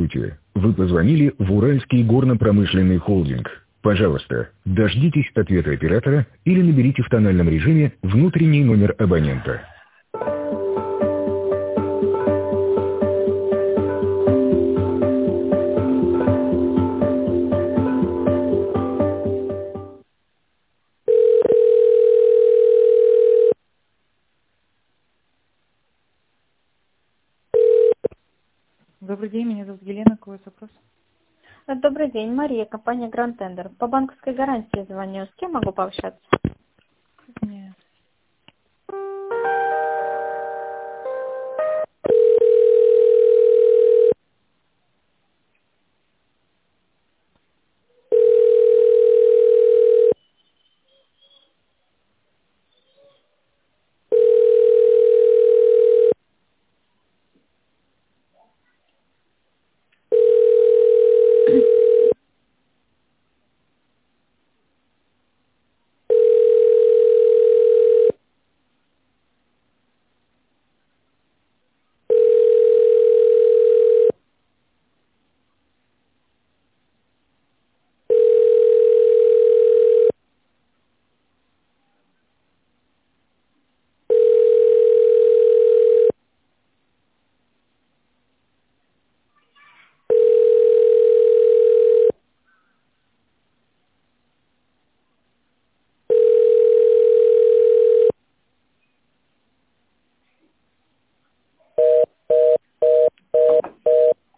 Здравствуйте. Вы позвонили в Уральский горно-промышленный холдинг. Пожалуйста, дождитесь ответа оператора или наберите в тональном режиме внутренний номер абонента. Добрый день, меня зовут Елена. Какой вопрос? Добрый день, Мария, компания Grand Tender. По банковской гарантии звоню. С кем могу пообщаться?